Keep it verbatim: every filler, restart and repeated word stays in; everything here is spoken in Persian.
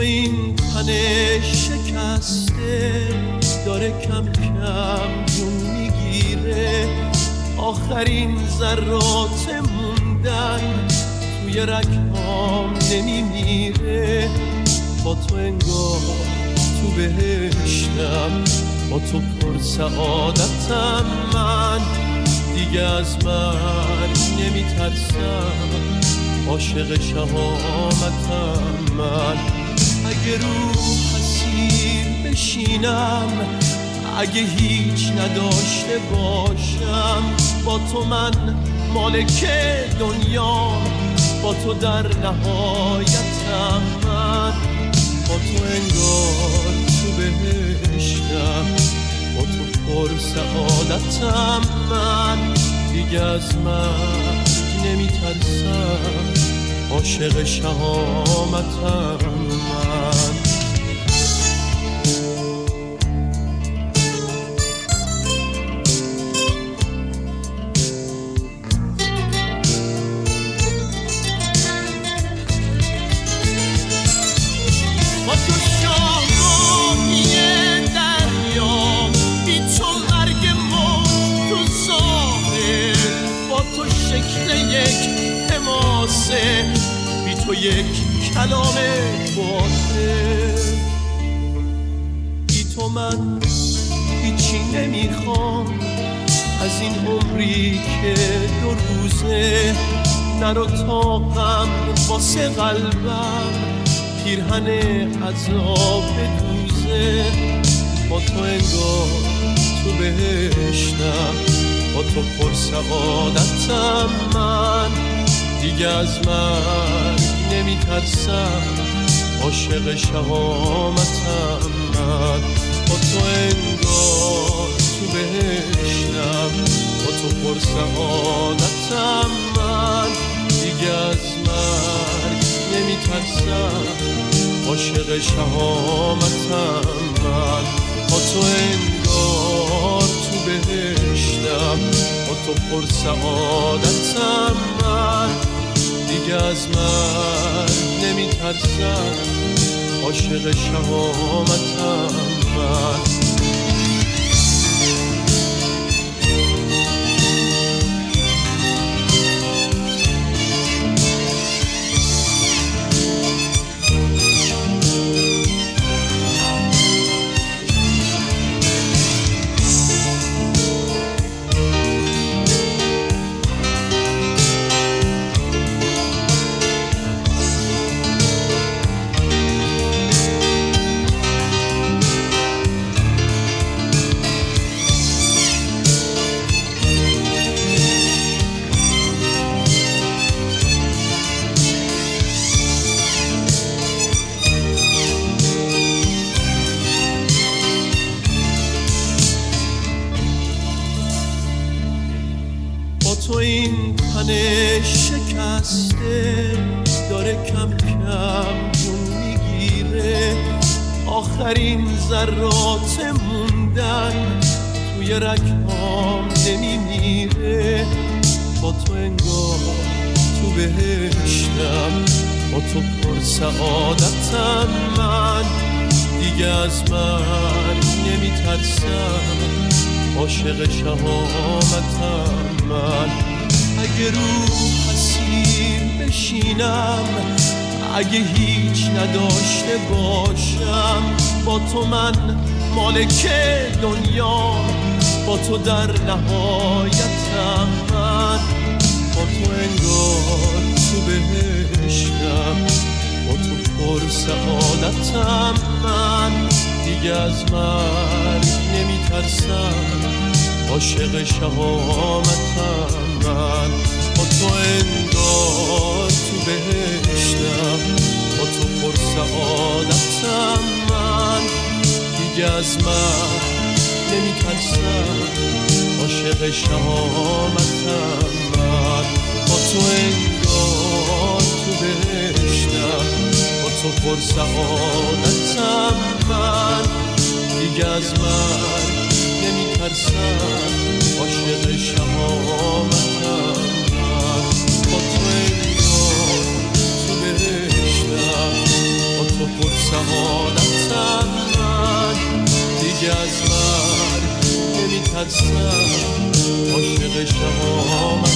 این تن شکسته داره کم کم جون میگیره، آخرین ذرات موندن توی رگهام نمیمیره. با تو انگار تو بهشتم، با تو پر سعادتم، من دیگه از مرگ نمیترسم، عاشق شهامتم. من اگه رو حسیر بشینم، اگه هیچ نداشته باشم، با تو من مالک دنیام، با تو در نهایتم. من با تو انگار تو بهشتم، با تو پر سعادتم، من دیگه از مرگ نمیترسم، عاشق شهامتم. من با تو شاهی دریام، بی تو مرگ ما تو ظاهر، با تو شکل یک حماسه، بی تو یک کلام باطل. بی تو من هیچی نمیخوام از این عمری که دو روزه، نرو طاقم واسه قلبم پیرهن عذاب دوزه. با تو انگار تو بهشتم، با تو پر سعادتم، من دیگه از مرگ نمیترسم، عاشق شهامتم. من با تو انگار تو بهشتم، با تو پر سعادتم، من دیگه از مرگ نمیترسم، عاشق شهامتم. من با تو انگار تو بهشتم، با تو پر سعادتم، من دیگه از مرگ نمیترسم، عاشق شهامتم. من تو این تن شکسته داره کم کم جون میگیره، آخرین ذرات موندن توی رگهام نمیمیره. با تو انگار تو بهشتم، با تو پر سعادتم، من دیگه از مرگ نمیترسم، عاشق شهامتم. من اگه رو حسیر بشینم، اگه هیچ نداشته باشم، با تو من مالک دنیام، با تو در نهایتم. من با تو انگار تو بهشتم، با تو پر سعادتم، من دیگه از مرگ نمیترسم، عاشق شهامتم. من با تو انگار تو بهشتم، با تو پر سعادتم، من دیگه از مرگ نمیترسم، عاشق شهامتم. من با تو انگار تو بهشتم، با تو پر سعادتم، من دیگه از مرگ نمیترسم، عاشق شهامتم. من با تو انگار تو بهشتم، با تو پر سعادتم من دیگه از من نمیترسم عاشق شما